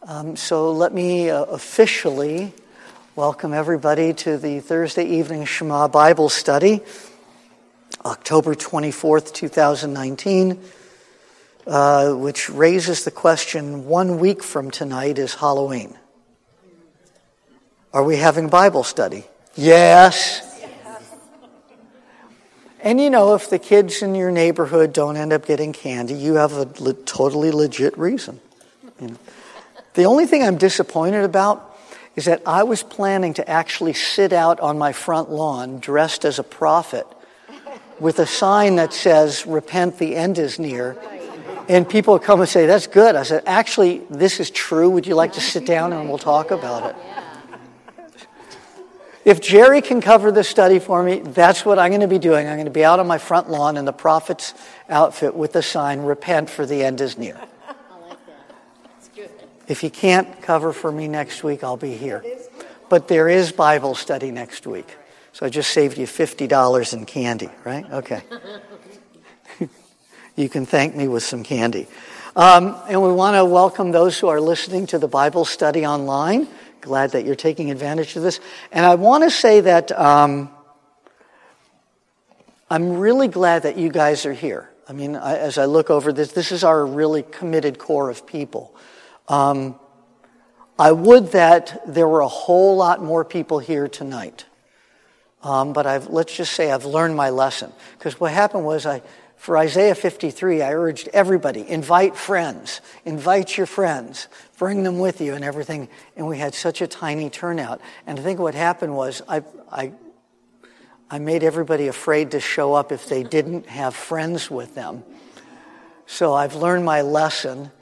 So let me officially welcome everybody to the Thursday evening Shema Bible study, October 24th, 2019, which raises the question, 1 week from tonight is Halloween. Are we having Bible study? Yes. And you know, if the kids in your neighborhood don't end up getting candy, you have a totally legit reason. You know. The only thing I'm disappointed about is that I was planning to actually sit out on my front lawn dressed as a prophet with a sign that says, "Repent, the end is near." And people would come and say, "That's good." I said, "Actually, this is true. Would you like to sit down and we'll talk about it?" If Jerry can cover this study for me, that's what I'm going to be doing. I'm going to be out on my front lawn in the prophet's outfit with the sign, "Repent, for the end is near." If you can't cover for me next week, I'll be here. But there is Bible study next week. So I just saved you $50 in candy, right? Okay. You can thank me with some candy. And we want to welcome those who are listening to the Bible study online. Glad that you're taking advantage of this. And I want to say that I'm really glad that you guys are here. I mean, as I look over this is our really committed core of people. I would that there were a whole lot more people here tonight. But let's just say I've learned my lesson. Because what happened was for Isaiah 53, I urged everybody, invite friends, invite your friends, bring them with you and everything. And we had such a tiny turnout. And I think what happened was I made everybody afraid to show up if they didn't have friends with them. So I've learned my lesson.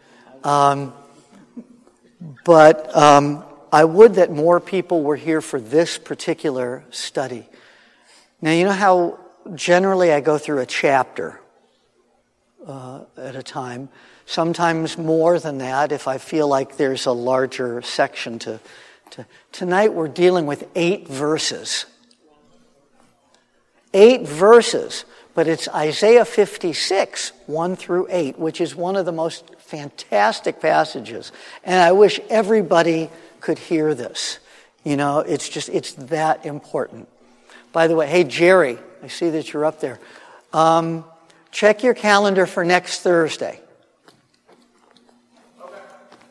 But I would that more people were here for this particular study. Now, you know how generally I go through a chapter at a time, sometimes more than that if I feel like there's a larger section to. Tonight we're dealing with 8 verses. 8 verses, but it's Isaiah 56, 1 through 8, which is one of the most fantastic passages. And I wish everybody could hear this. You know, it's that important. By the way, hey, Jerry, I see that you're up there. Check your calendar for next Thursday. Okay.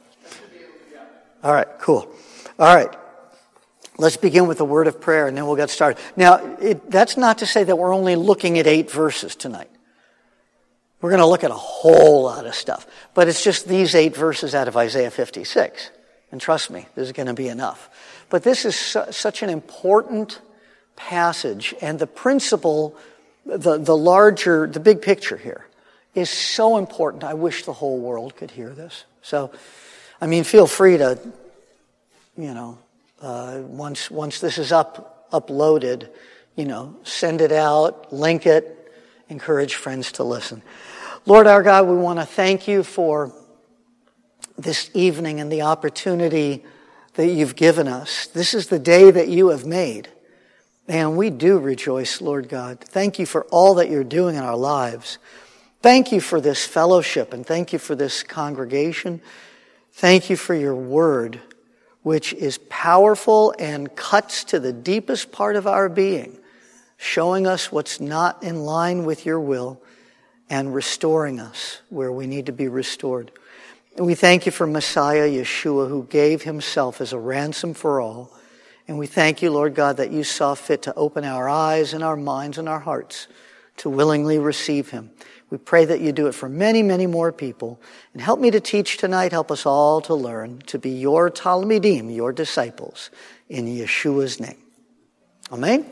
All right, cool. All right. Let's begin with a word of prayer, and then we'll get started. Now, that's not to say that we're only looking at 8 verses tonight. We're going to look at a whole lot of stuff. But it's just these 8 verses out of Isaiah 56. And trust me, this is going to be enough. But this is such an important passage. And the principle, the big picture here is so important. I wish the whole world could hear this. So, I mean, feel free to, you know, once this is uploaded, you know, send it out, link it, encourage friends to listen. Lord our God, we want to thank you for this evening and the opportunity that you've given us. This is the day that you have made. And we do rejoice, Lord God. Thank you for all that you're doing in our lives. Thank you for this fellowship and thank you for this congregation. Thank you for your word, which is powerful and cuts to the deepest part of our being, showing us what's not in line with your will and restoring us where we need to be restored. And we thank you for Messiah Yeshua, who gave himself as a ransom for all. And we thank you, Lord God, that you saw fit to open our eyes and our minds and our hearts to willingly receive him. We pray that you do it for many, many more people. And help me to teach tonight. Help us all to learn to be your Talmidim, your disciples, in Yeshua's name. Amen.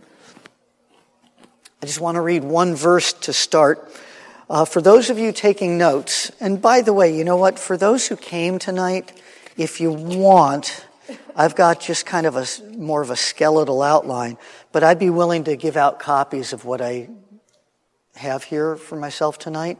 I just want to read one verse to start. For those of you taking notes, and by the way, you know what? For those who came tonight, if you want, I've got just kind of more of a skeletal outline, but I'd be willing to give out copies of what I have here for myself tonight.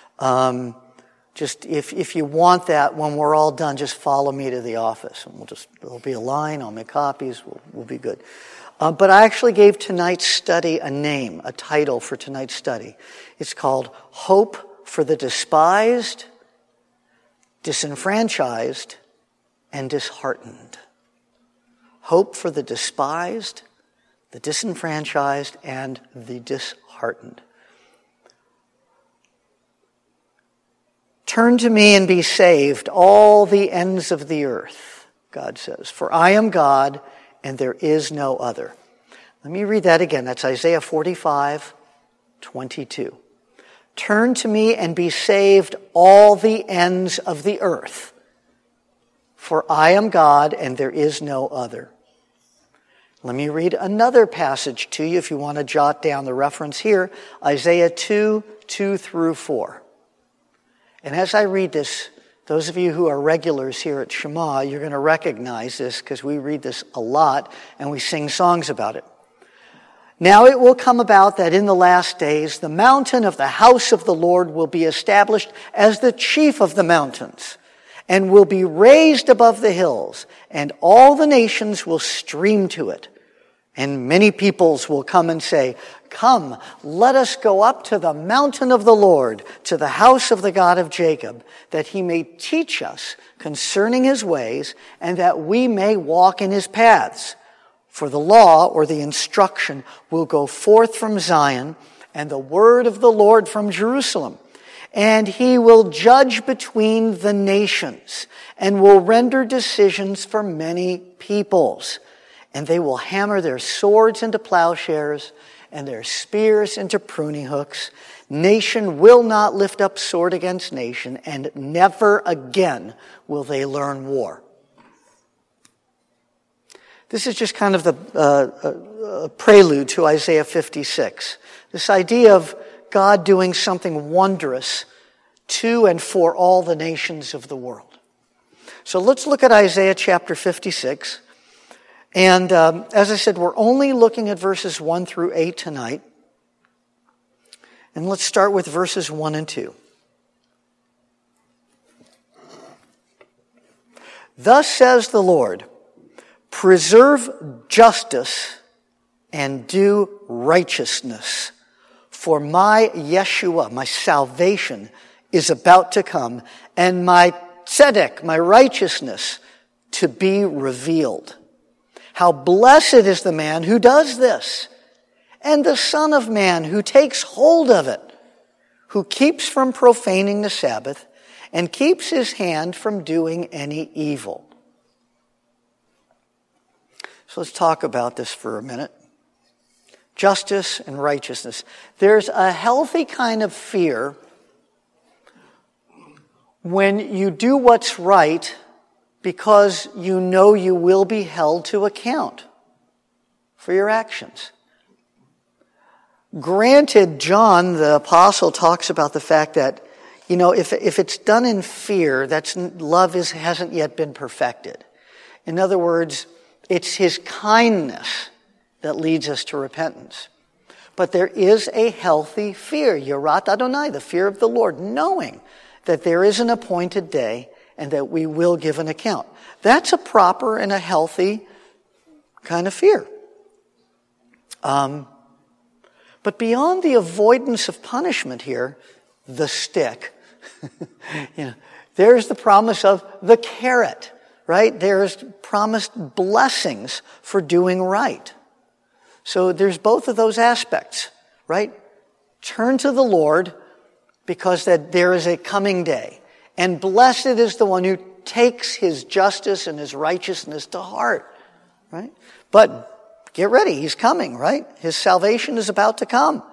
Just if you want that, when we're all done, just follow me to the office, and there'll be a line. I'll make copies. We'll be good. But I actually gave tonight's study a name, a title for tonight's study. It's called Hope for the Despised, Disenfranchised, and disheartened. Hope for the despised, the disenfranchised, and the disheartened. Turn to me and be saved, all the ends of the earth, God says. For I am God, and there is no other. Let me read that again. That's Isaiah 45:22. Turn to me and be saved, all the ends of the earth. For I am God, and there is no other. Let me read another passage to you if you want to jot down the reference here. Isaiah 2:2-4. And as I read this, those of you who are regulars here at Shema, you're going to recognize this because we read this a lot and we sing songs about it. Now it will come about that in the last days, the mountain of the house of the Lord will be established as the chief of the mountains and will be raised above the hills, and all the nations will stream to it. And many peoples will come and say, come, let us go up to the mountain of the Lord, to the house of the God of Jacob, that he may teach us concerning his ways, and that we may walk in his paths. For the law, or the instruction, will go forth from Zion, and the word of the Lord from Jerusalem. And he will judge between the nations, and will render decisions for many peoples. And they will hammer their swords into plowshares and their spears into pruning hooks. Nation will not lift up sword against nation, and never again will they learn war. This is just kind of the prelude to Isaiah 56. This idea of God doing something wondrous to and for all the nations of the world. So let's look at Isaiah chapter 56. And as I said, we're only looking at verses 1-8 tonight. And let's start with verses 1 and 2. Thus says the Lord, preserve justice and do righteousness, for my Yeshua, my salvation, is about to come, and my tzedek, my righteousness, to be revealed. How blessed is the man who does this, and the Son of Man who takes hold of it, who keeps from profaning the Sabbath, and keeps his hand from doing any evil. So let's talk about this for a minute. Justice and righteousness. There's a healthy kind of fear when you do what's right because you know you will be held to account for your actions. Granted, John, the apostle, talks about the fact that, if it's done in fear, love hasn't yet been perfected. In other words, it's his kindness that leads us to repentance. But there is a healthy fear, Yirat Adonai, the fear of the Lord, knowing that there is an appointed day and that we will give an account. That's a proper and a healthy kind of fear. But beyond the avoidance of punishment here, the stick, there's the promise of the carrot, right? There's promised blessings for doing right. So there's both of those aspects, right? Turn to the Lord because that there is a coming day. And blessed is the one who takes his justice and his righteousness to heart, right? But get ready, he's coming, right? His salvation is about to come.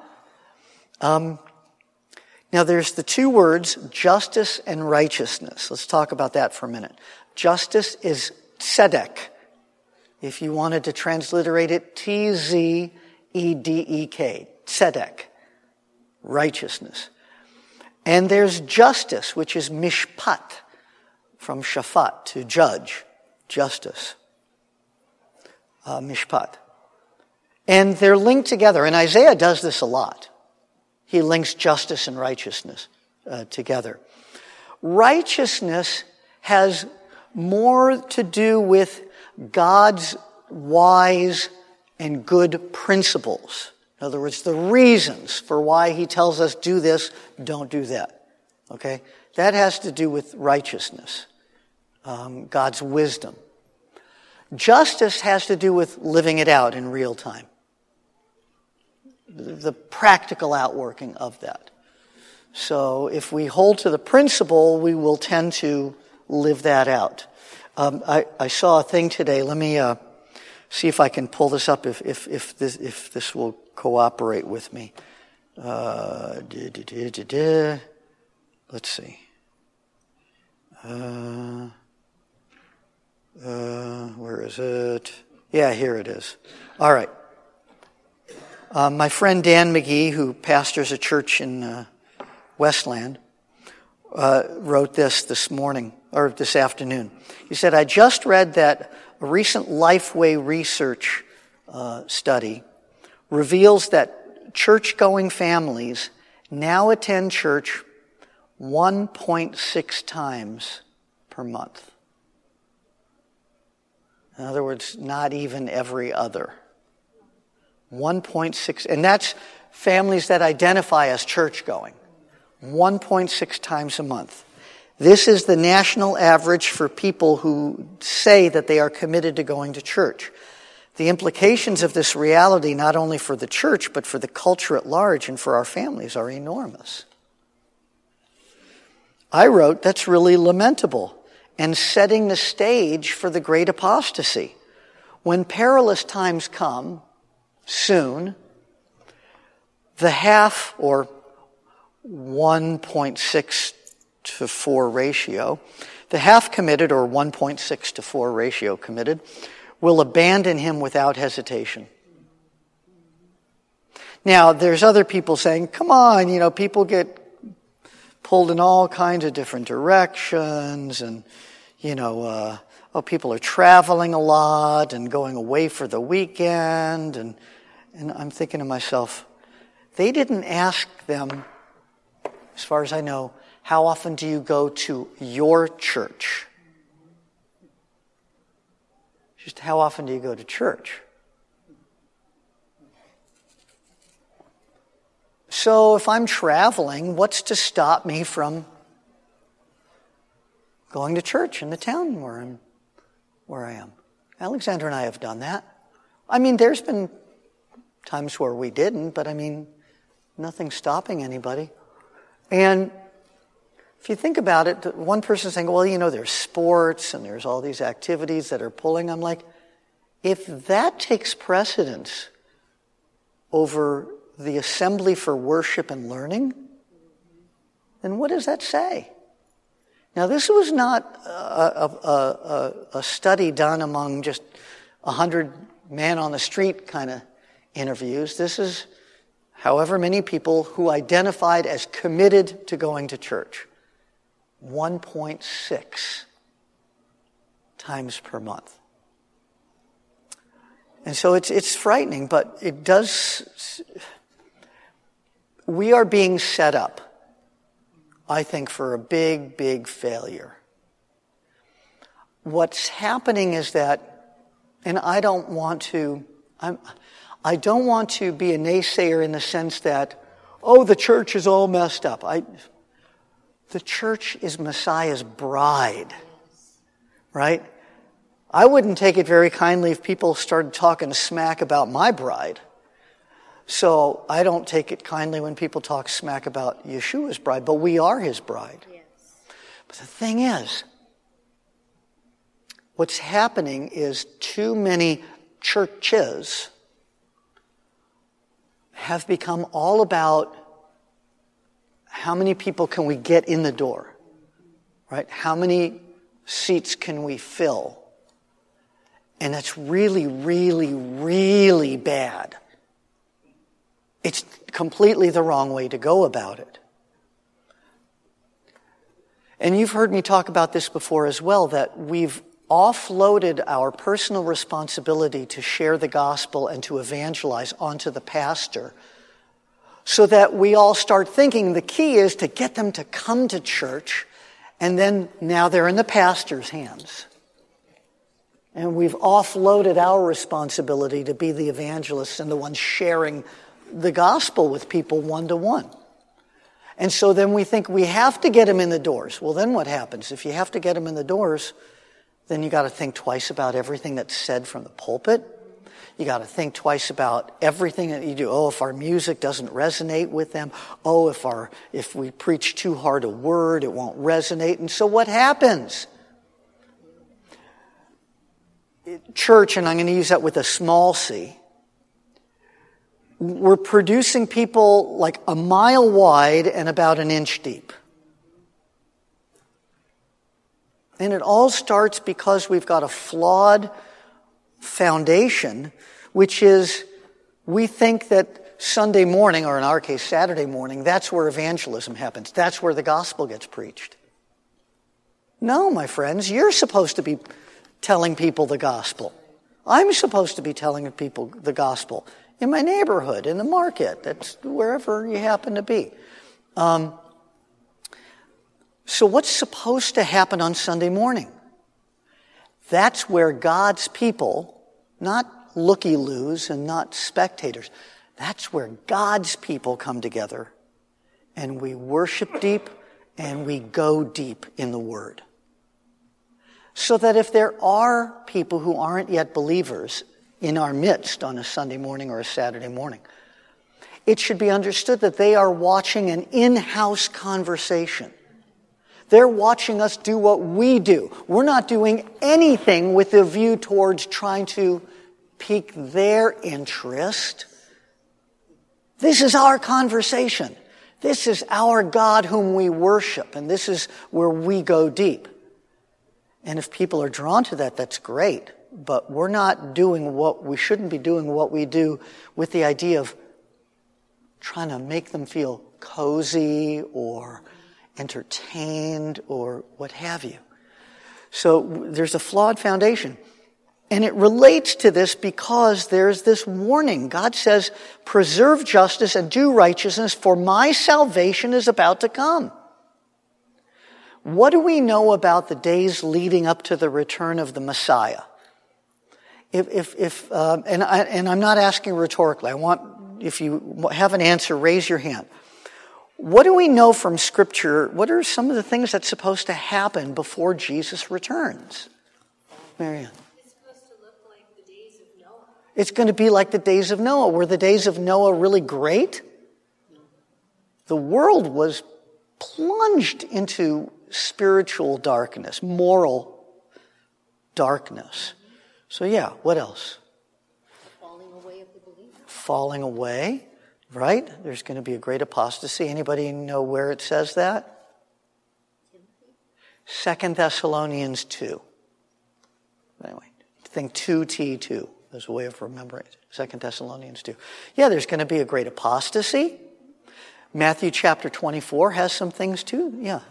Now there's the two words, justice and righteousness. Let's talk about that for a minute. Justice is tzedek. If you wanted to transliterate it, Tzedek, tzedek, righteousness. And there's justice, which is mishpat, from shafat, to judge, justice, mishpat. And they're linked together, and Isaiah does this a lot. He links justice and righteousness together. Righteousness has more to do with God's wise and good principles. In other words, the reasons for why he tells us do this, don't do that. Okay? That has to do with righteousness. God's wisdom. Justice has to do with living it out in real time. The practical outworking of that. So if we hold to the principle, we will tend to live that out. I saw a thing today. Let me see if I can pull this up if this will cooperate with me. Let's see. Where is it? Yeah, here it is. All right. My friend Dan McGee, who pastors a church in Westland, wrote this morning, or this afternoon. He said, I just read that a recent Lifeway research study reveals that church-going families now attend church 1.6 times per month. In other words, not even every other. 1.6, and that's families that identify as church-going. 1.6 times a month. This is the national average for people who say that they are committed to going to church. The implications of this reality, not only for the church, but for the culture at large and for our families, are enormous. I wrote, that's really lamentable and setting the stage for the great apostasy. When perilous times come, soon, the half or 1.6 to 4 ratio, the half committed or 1.6 to 4 ratio committed, will abandon him without hesitation. Now, there's other people saying, come on, people get pulled in all kinds of different directions and, people are traveling a lot and going away for the weekend. And I'm thinking to myself, they didn't ask them, as far as I know, how often do you go to your church? Just how often do you go to church? So if I'm traveling, what's to stop me from going to church in the town where I am? Alexander and I have done that. There's been times where we didn't, but nothing's stopping anybody. And if you think about it, one person's saying, well, there's sports and there's all these activities that are pulling. I'm like, if that takes precedence over the assembly for worship and learning, then what does that say? Now, this was not a study done among just 100 man-on-the-street kind of interviews. This is however many people who identified as committed to going to church. 1.6 times per month. And so it's frightening, but it does... We are being set up, I think, for a big, big failure. What's happening is that, and I don't want to be a naysayer in the sense that, the church is all messed up. The church is Messiah's bride, right? I wouldn't take it very kindly if people started talking smack about my bride. So I don't take it kindly when people talk smack about Yeshua's bride, but we are his bride. Yes. But the thing is, what's happening is too many churches have become all about how many people can we get in the door, right? How many seats can we fill? And that's really, really, really bad. It's completely the wrong way to go about it. And you've heard me talk about this before as well, that we've offloaded our personal responsibility to share the gospel and to evangelize onto the pastor, so that we all start thinking the key is to get them to come to church, and then now they're in the pastor's hands. And we've offloaded our responsibility to be the evangelists and the ones sharing the gospel with people one-to-one. And so then we think we have to get them in the doors. Well, then what happens? If you have to get them in the doors, then you got to think twice about everything that's said from the pulpit. You got to think twice about everything that you do. Oh, if our music doesn't resonate with them. Oh, if we preach too hard a word, it won't resonate. And so what happens? Church, and I'm going to use that with a small c, we're producing people like a mile wide and about an inch deep. And it all starts because we've got a flawed foundation, which is we think that Sunday morning, or in our case Saturday morning, that's where evangelism happens. That's where the gospel gets preached. No, my friends, you're supposed to be telling people the gospel. I'm supposed to be telling people the gospel in my neighborhood, in the market, that's wherever you happen to be. So what's supposed to happen on Sunday morning? That's where God's people, not looky-loos and not spectators, that's where God's people come together and we worship deep and we go deep in the Word. So that if there are people who aren't yet believers in our midst on a Sunday morning or a Saturday morning, it should be understood that they are watching an in-house conversation. They're watching us do what we do. We're not doing anything with a view towards trying to pique their interest. This is our conversation. This is our God whom we worship, and this is where we go deep. And if people are drawn to that, that's great. But we're not doing we shouldn't be doing what we do with the idea of trying to make them feel cozy or entertained or what have you. So there's a flawed foundation. And it relates to this because there's this warning. God says, preserve justice and do righteousness, for my salvation is about to come. What do we know about the days leading up to the return of the Messiah? And I'm not asking rhetorically. I want, if you have an answer, raise your hand. What do we know from Scripture? What are some of the things that's supposed to happen before Jesus returns? Marianne. It's supposed to look like the days of Noah. It's going to be like the days of Noah. Were the days of Noah really great? The world was plunged into spiritual darkness, moral darkness. So yeah, what else? Falling away of the believer. Falling away, right? There's going to be a great apostasy. Anybody know where it says that? 2 Thessalonians 2. Anyway, think 2T2 as a way of remembering it. 2 Thessalonians 2. Yeah, there's going to be a great apostasy. Matthew chapter 24 has some things too. Yeah.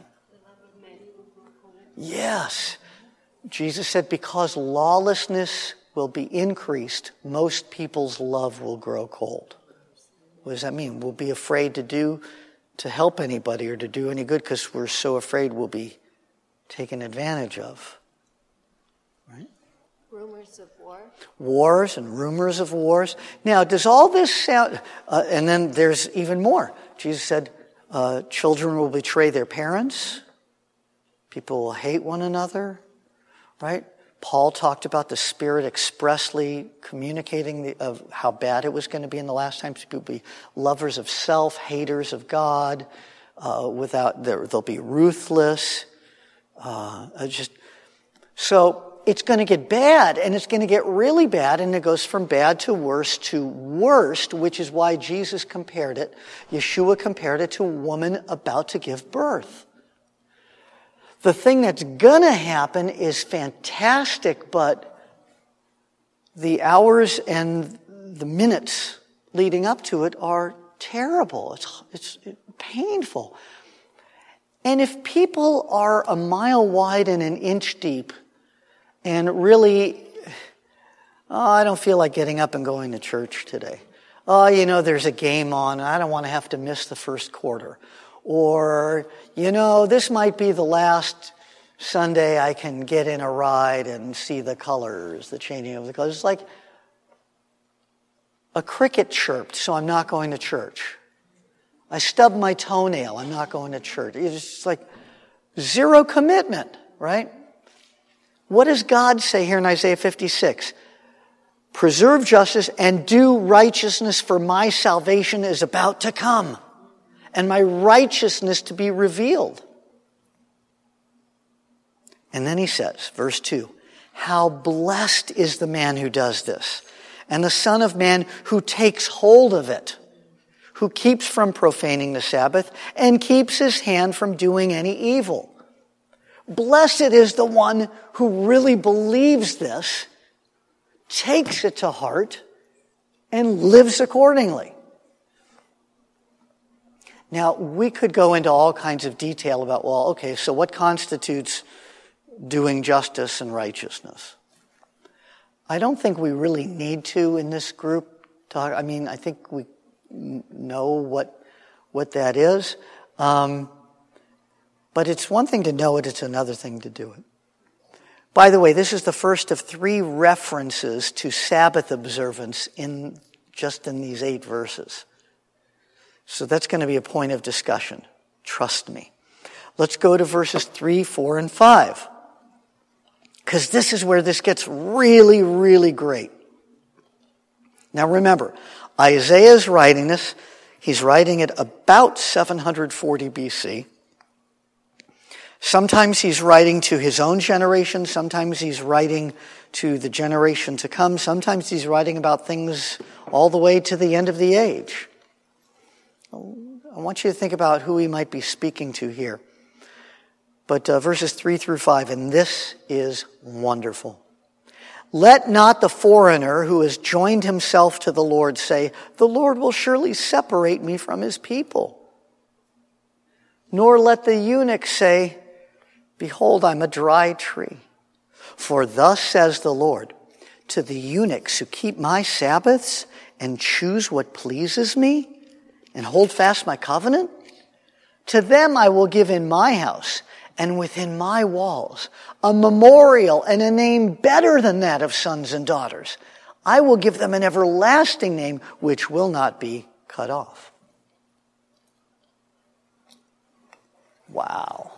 Yes. Jesus said, because lawlessness will be increased, most people's love will grow cold. What does that mean? We'll be afraid to help anybody or to do any good because we're so afraid we'll be taken advantage of. Right? Rumors of war. Wars and rumors of wars. Now, does all this sound... and then there's even more. Jesus said, children will betray their parents. People will hate one another. Right? Paul talked about the Spirit expressly communicating of how bad it was going to be in the last times. People will be lovers of self, haters of God. They'll be ruthless. So it's going to get bad, and it's going to get really bad, and it goes from bad to worst, which is why Jesus Yeshua compared it to a woman about to give birth. The thing that's going to happen is fantastic, but the hours and the minutes leading up to it are terrible. It's painful. And if people are a mile wide and an inch deep and really, I don't feel like getting up and going to church today. There's a game on. I don't want to have to miss the first quarter. Or, this might be the last Sunday I can get in a ride and see the colors, the changing of the colors. It's like a cricket chirped, so I'm not going to church. I stubbed my toenail, I'm not going to church. It's just like zero commitment, right? What does God say here in Isaiah 56? Preserve justice and do righteousness, for my salvation is about to come, and my righteousness to be revealed. And then he says, verse 2, how blessed is the man who does this, and the Son of Man who takes hold of it, who keeps from profaning the Sabbath and keeps his hand from doing any evil. Blessed is the one who really believes this, takes it to heart, and lives accordingly. Now, we could go into all kinds of detail about, well, okay, so what constitutes doing justice and righteousness? I don't think we really need to in this group talk. I mean, I think we know what that is. But it's one thing to know it, it's another thing to do it. By the way, this is the first of 3 references to Sabbath observance in these 8 verses. So that's going to be a point of discussion. Trust me. Let's go to verses 3, 4, and 5. Because this is where this gets really, really great. Now remember, Isaiah is writing this. He's writing it about 740 BC. Sometimes he's writing to his own generation. Sometimes he's writing to the generation to come. Sometimes he's writing about things all the way to the end of the age. I want you to think about who he might be speaking to here. But verses 3 through 5, and this is wonderful. Let not the foreigner who has joined himself to the Lord say, the Lord will surely separate me from his people. Nor let the eunuch say, behold, I'm a dry tree. For thus says the Lord, to the eunuchs who keep my Sabbaths and choose what pleases me and hold fast my covenant, to them I will give in my house and within my walls a memorial and a name better than that of sons and daughters. I will give them an everlasting name which will not be cut off. Wow.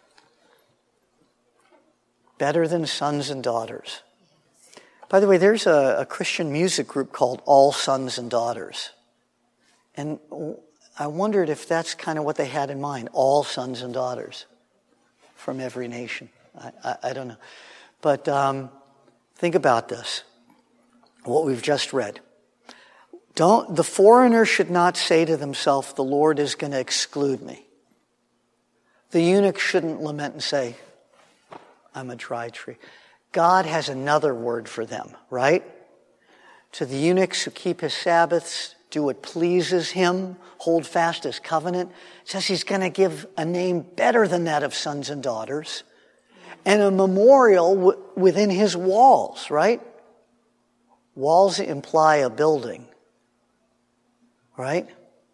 Better than sons and daughters. By the way, there's a Christian music group called All Sons and Daughters. And I wondered if that's kind of what they had in mind, all sons and daughters from every nation. I don't know. But think about this, what we've just read. The foreigner should not say to themselves, the Lord is going to exclude me. The eunuch shouldn't lament and say, I'm a dry tree. God has another word for them, right? To the eunuchs who keep his Sabbaths, do what pleases him, hold fast his covenant. It says he's going to give a name better than that of sons and daughters, and a memorial within his walls, right? Walls imply a building, right?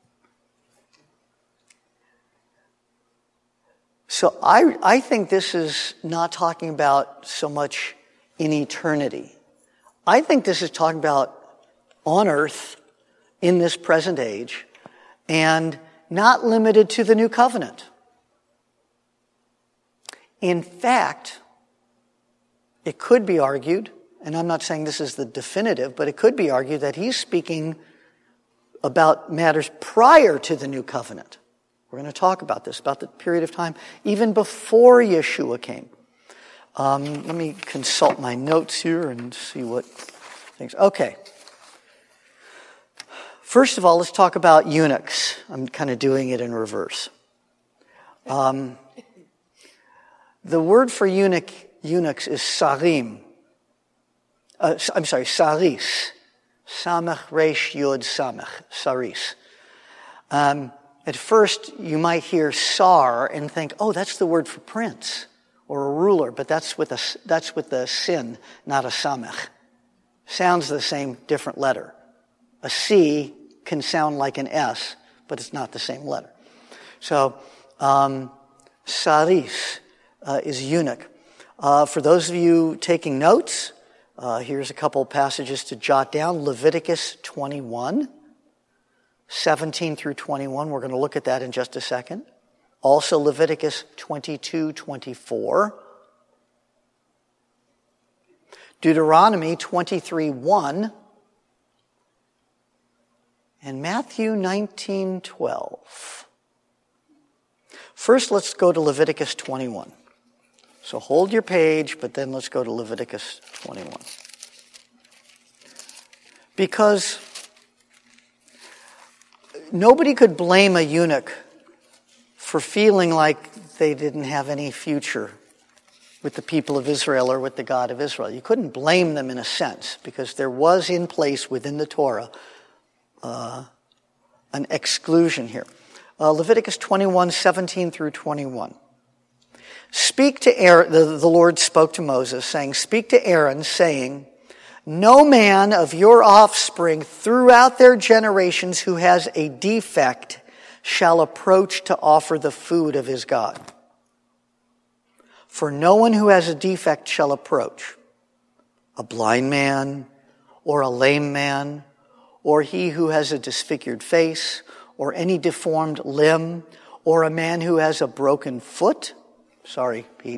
So I think this is not talking about so much in eternity. I think this is talking about on earth, in this present age, and not limited to the new covenant. In fact, it could be argued, and I'm not saying this is the definitive, but it could be argued that he's speaking about matters prior to the new covenant. We're going to talk about this, about the period of time even before Yeshua came. Let me consult my notes here and see what things. Okay. First of all, let's talk about eunuchs. I'm kind of doing it in reverse. The word for eunuchs is sarim. Saris. Samach resh yod samach. Saris. At first, you might hear sar and think, oh, that's the word for prince or a ruler, but that's with a sin, not a samach. Sounds the same, different letter. A C can sound like an S, but it's not the same letter. So, saris is eunuch. For those of you taking notes, here's a couple passages to jot down. Leviticus 21, 17 through 21. We're going to look at that in just a second. Also Leviticus 22, 24. Deuteronomy 23:1, and Matthew 19:12. First, let's go to Leviticus 21. So hold your page, but then let's go to Leviticus 21. Because nobody could blame a eunuch for feeling like they didn't have any future with the people of Israel or with the God of Israel. You couldn't blame them in a sense, because there was in place within the Torah an exclusion here. Leviticus 21:17 through 21. Speak to Aaron, the Lord spoke to Moses, saying, "Speak to Aaron, saying, no man of your offspring throughout their generations who has a defect shall approach to offer the food of his God. For no one who has a defect shall approach. A blind man, or a lame man, or he who has a disfigured face, or any deformed limb, or a man who has a broken foot," sorry, Pete,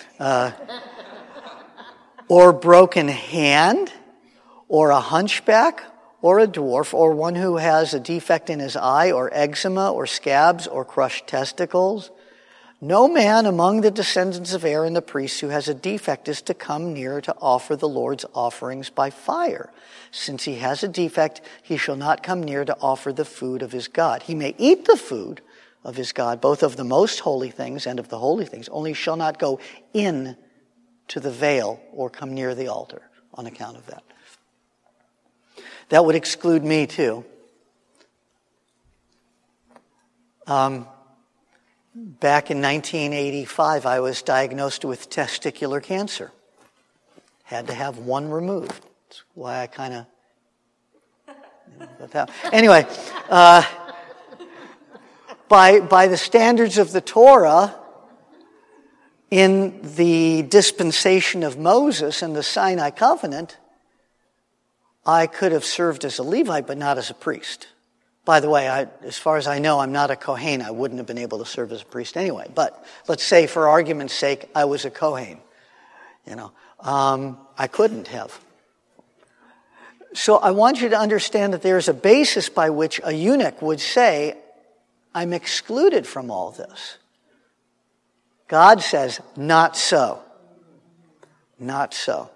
"or broken hand, or a hunchback, or a dwarf, or one who has a defect in his eye, or eczema, or scabs, or crushed testicles. No man among the descendants of Aaron the priest who has a defect is to come near to offer the Lord's offerings by fire. Since he has a defect, he shall not come near to offer the food of his God. He may eat the food of his God, both of the most holy things and of the holy things, only shall not go in to the veil or come near the altar on account of that." That would exclude me too. Back in 1985, I was diagnosed with testicular cancer. Had to have one removed. That's why I kind of... Anyway, by the standards of the Torah, in the dispensation of Moses and the Sinai covenant, I could have served as a Levite, but not as a priest. By the way, as far as I know, I'm not a Kohen. I wouldn't have been able to serve as a priest anyway. But let's say, for argument's sake, I was a Kohen. I couldn't have. So I want you to understand that there's a basis by which a eunuch would say, I'm excluded from all this. God says, not so. Not so.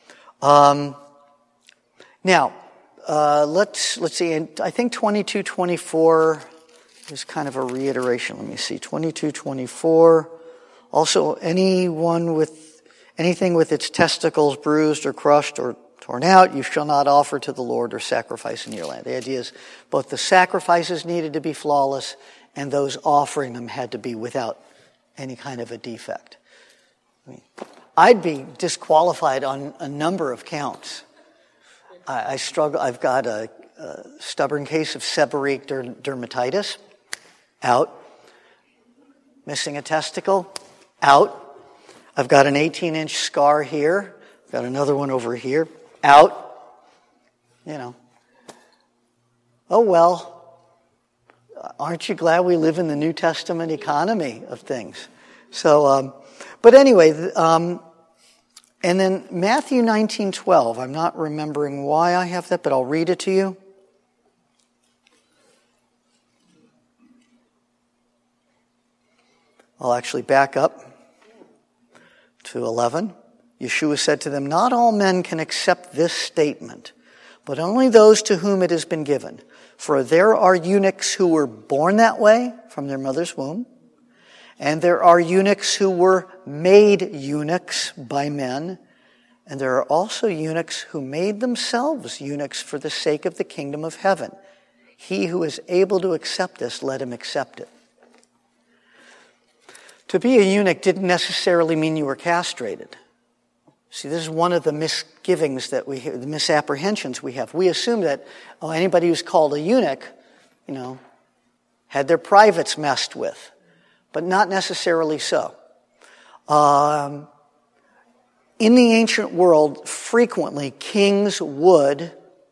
Now, let's see. I think 22:24 is kind of a reiteration. Let me see. 22:24. Also, anyone with anything with its testicles bruised or crushed or torn out, you shall not offer to the Lord or sacrifice in your land. The idea is both the sacrifices needed to be flawless and those offering them had to be without any kind of a defect. I'd be disqualified on a number of counts. I struggle. I've got a stubborn case of seborrheic dermatitis. Out. Missing a testicle. Out. I've got an 18-inch scar here. I've got another one over here. Out. Oh well. Aren't you glad we live in the New Testament economy of things? So, but anyway, and then Matthew 19:12. I'm not remembering why I have that, but I'll read it to you. I'll actually back up to 11. Yeshua said to them, "Not all men can accept this statement, but only those to whom it has been given. For there are eunuchs who were born that way from their mother's womb, and there are eunuchs who were made eunuchs by men, and there are also eunuchs who made themselves eunuchs for the sake of the kingdom of heaven. He who is able to accept this, let him accept it." To be a eunuch didn't necessarily mean you were castrated. See, this is one of the misgivings that we hear, the misapprehensions we have. We assume that anybody who's called a eunuch, had their privates messed with, but not necessarily so. In the ancient world, frequently kings would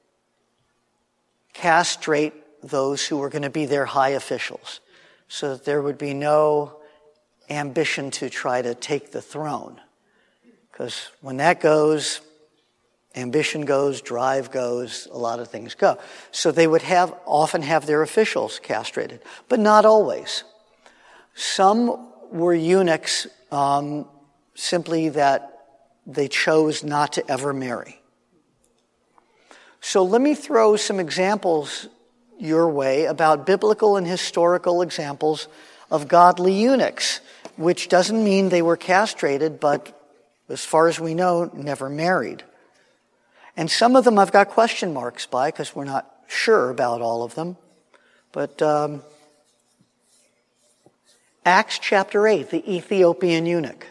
castrate those who were going to be their high officials, so that there would be no ambition to try to take the throne. Because when that goes, Ambition goes, drive goes, a lot of things go. So they would often have their officials castrated, but not always. Some were eunuchs simply that they chose not to ever marry. So let me throw some examples your way about biblical and historical examples of godly eunuchs, which doesn't mean they were castrated, but as far as we know, never married. And some of them I've got question marks by because we're not sure about all of them. But Acts chapter 8, the Ethiopian eunuch.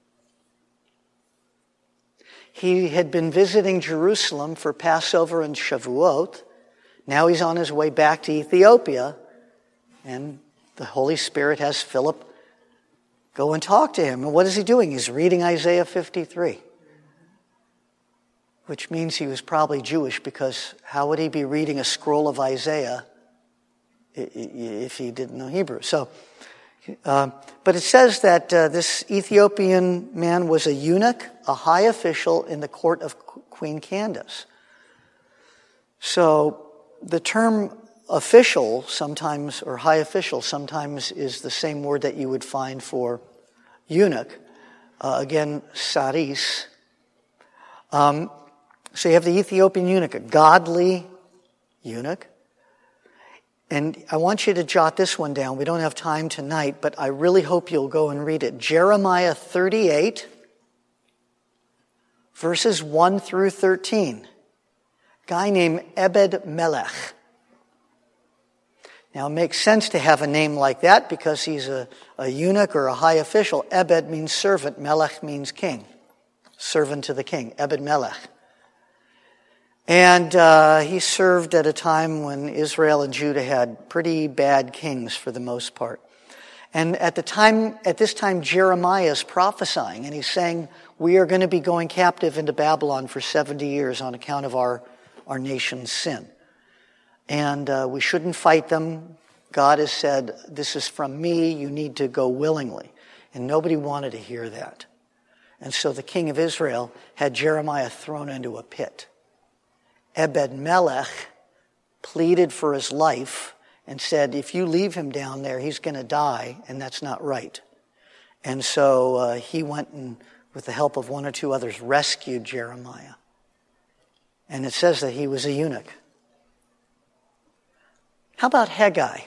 He had been visiting Jerusalem for Passover and Shavuot. Now he's on his way back to Ethiopia, and the Holy Spirit has Philip go and talk to him. And what is he doing? He's reading Isaiah 53, which means he was probably Jewish, because how would he be reading a scroll of Isaiah if he didn't know Hebrew? So, but it says that this Ethiopian man was a eunuch, a high official in the court of Queen Candace. So the term official sometimes, or high official sometimes, is the same word that you would find for eunuch. Again, saris. So you have the Ethiopian eunuch, a godly eunuch. And I want you to jot this one down. We don't have time tonight, but I really hope you'll go and read it. Jeremiah 38, verses 1 through 13. A guy named Ebed Melech. Now, it makes sense to have a name like that because he's a eunuch or a high official. Ebed means servant. Melech means king. Servant to the king. Ebed Melech. And he served at a time when Israel and Judah had pretty bad kings for the most part. And at this time, Jeremiah is prophesying, and he's saying, we are going to be going captive into Babylon for 70 years on account of our nation's sin. And we shouldn't fight them. God has said, this is from me, you need to go willingly. And nobody wanted to hear that. And so the king of Israel had Jeremiah thrown into a pit. Ebed Melech pleaded for his life and said, if you leave him down there, he's going to die, and that's not right. And so he went and, with the help of one or two others, rescued Jeremiah. And it says that he was a eunuch. How about Haggai?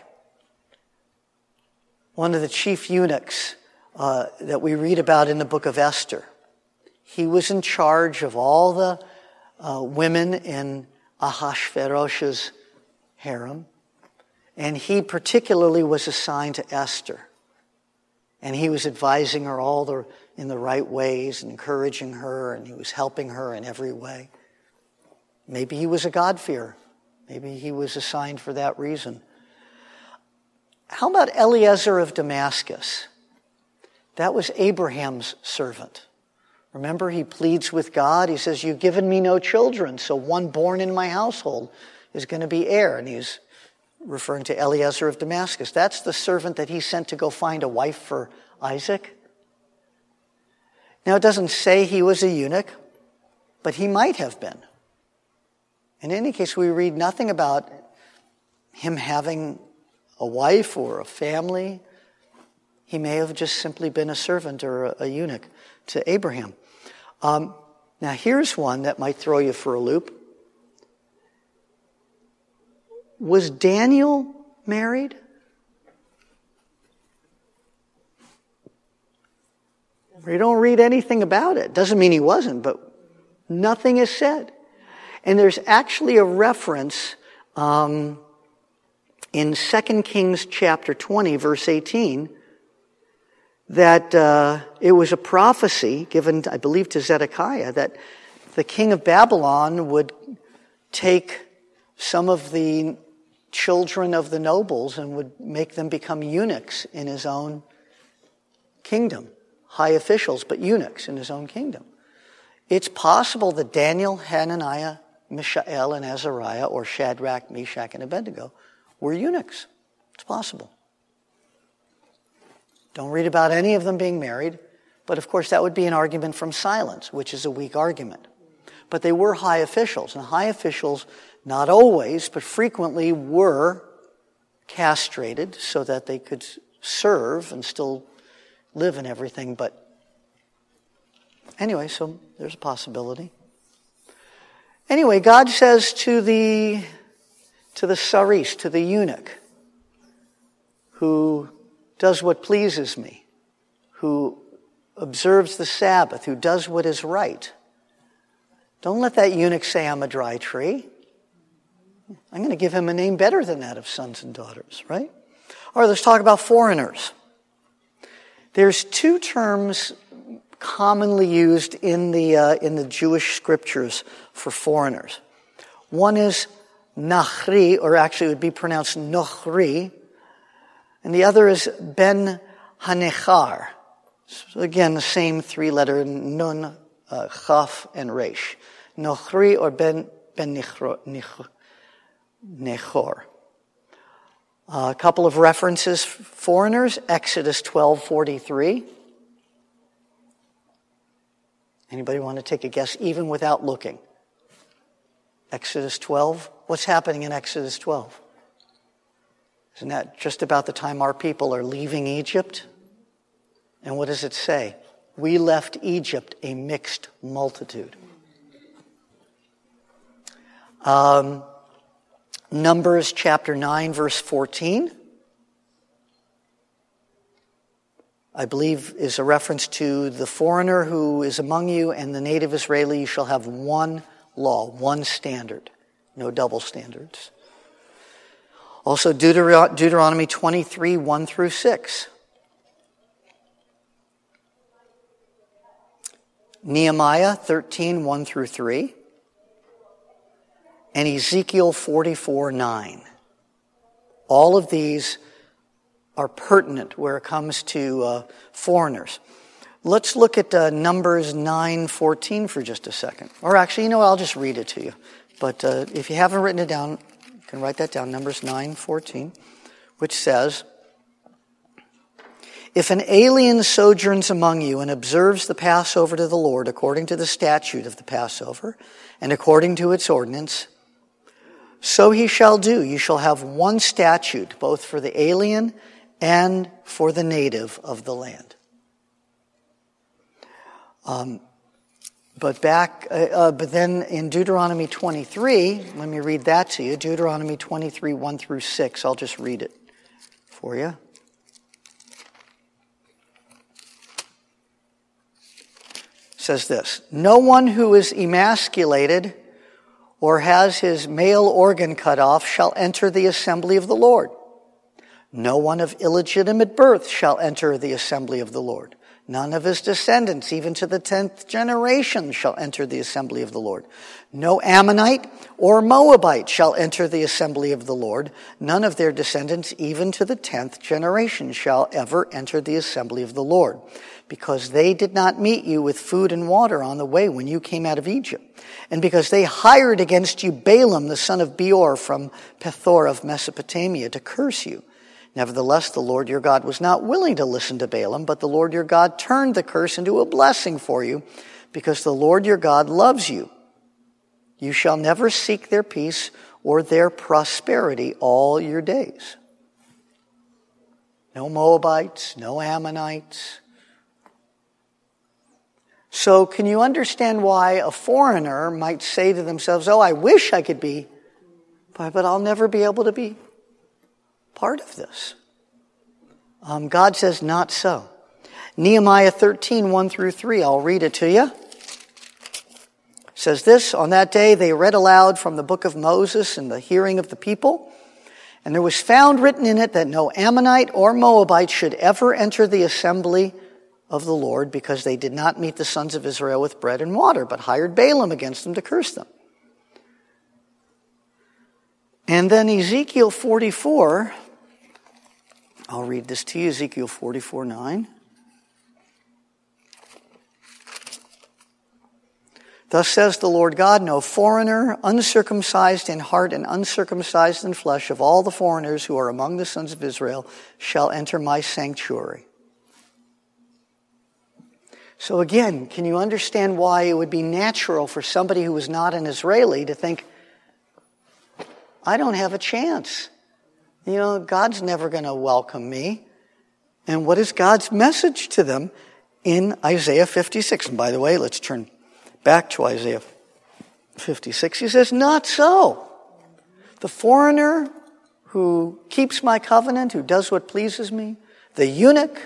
One of the chief eunuchs that we read about in the book of Esther. He was in charge of all the women in Ahasuerus's harem. And he particularly was assigned to Esther. And he was advising her in the right ways, and encouraging her, and he was helping her in every way. Maybe he was a God-fearer. Maybe he was assigned for that reason. How about Eliezer of Damascus? That was Abraham's servant. Remember, he pleads with God. He says, you've given me no children, so one born in my household is going to be heir. And he's referring to Eliezer of Damascus. That's the servant that he sent to go find a wife for Isaac. Now, it doesn't say he was a eunuch, but he might have been. In any case, we read nothing about him having a wife or a family. He may have just simply been a servant or a eunuch to Abraham. Now, here's one that might throw you for a loop. Was Daniel married? We don't read anything about it. Doesn't mean he wasn't, but nothing is said. And there's actually a reference in 2 Kings chapter 20, verse 18, that it was a prophecy given, I believe, to Zedekiah, that the king of Babylon would take some of the children of the nobles and would make them become eunuchs in his own kingdom. High officials, but eunuchs in his own kingdom. It's possible that Daniel, Hananiah, Mishael, and Azariah, or Shadrach, Meshach, and Abednego, were eunuchs. It's possible. Don't read about any of them being married, but of course that would be an argument from silence, which is a weak argument. But they were high officials, and high officials, not always, but frequently were castrated so that they could serve and still live and everything. But anyway, so there's a possibility. Anyway, God says to the saris, to the eunuch, who does what pleases me, who observes the Sabbath, who does what is right. Don't let that eunuch say, I'm a dry tree. I'm going to give him a name better than that of sons and daughters, right? All right, let's talk about foreigners. There's two terms commonly used in the Jewish scriptures for foreigners. One is nachri, or actually it would be pronounced nochri, and the other is ben hanechar. So again, the same three-letter nun, chaf, and resh. Nochri or ben nechor. A couple of references for foreigners, Exodus 12:43. Anybody want to take a guess, even without looking? Exodus 12. What's happening in Exodus 12? Isn't that just about the time our people are leaving Egypt? And what does it say? We left Egypt a mixed multitude. Numbers chapter 9, verse 14, I believe is a reference to the foreigner who is among you and the native Israeli. You shall have one law, one standard, no double standards. Also Deuteronomy 23, 1 through 6. Nehemiah 13, 1 through 3. And Ezekiel 44, 9. All of these are pertinent where it comes to foreigners. Let's look at Numbers 9:14 for just a second. Or actually, you know what, I'll just read it to you. But if you haven't written it down, you can write that down, Numbers 9:14, which says, if an alien sojourns among you and observes the Passover to the Lord according to the statute of the Passover and according to its ordinance, so he shall do. You shall have one statute, both for the alien and for the native of the land. But then in Deuteronomy 23, let me read that to you. Deuteronomy 23, 1 through 6. I'll just read it for you. It says this: no one who is emasculated or has his male organ cut off shall enter the assembly of the Lord. No one of illegitimate birth shall enter the assembly of the Lord. None of his descendants, even to the 10th generation, shall enter the assembly of the Lord. No Ammonite or Moabite shall enter the assembly of the Lord. None of their descendants, even to the 10th generation, shall ever enter the assembly of the Lord, because they did not meet you with food and water on the way when you came out of Egypt, and because they hired against you Balaam, the son of Beor, from Pethor of Mesopotamia, to curse you. Nevertheless, the Lord your God was not willing to listen to Balaam, but the Lord your God turned the curse into a blessing for you, because the Lord your God loves you. You shall never seek their peace or their prosperity all your days. No Moabites, no Ammonites. So can you understand why a foreigner might say to themselves, oh, I wish I could be, but I'll never be able to be part of this. God says not so. Nehemiah 13, 1 through 3, I'll read it to you. It says this: on that day they read aloud from the book of Moses in the hearing of the people, and there was found written in it that no Ammonite or Moabite should ever enter the assembly of the Lord, because they did not meet the sons of Israel with bread and water, but hired Balaam against them to curse them. And then Ezekiel 44, I'll read this to you, Ezekiel 44, 9. Thus says the Lord God, no foreigner, uncircumcised in heart and uncircumcised in flesh, of all the foreigners who are among the sons of Israel, shall enter my sanctuary. So again, can you understand why it would be natural for somebody who was not an Israeli to think, I don't have a chance. God's never going to welcome me. And what is God's message to them in Isaiah 56? And by the way, let's turn back to Isaiah 56. He says, not so. The foreigner who keeps my covenant, who does what pleases me, the eunuch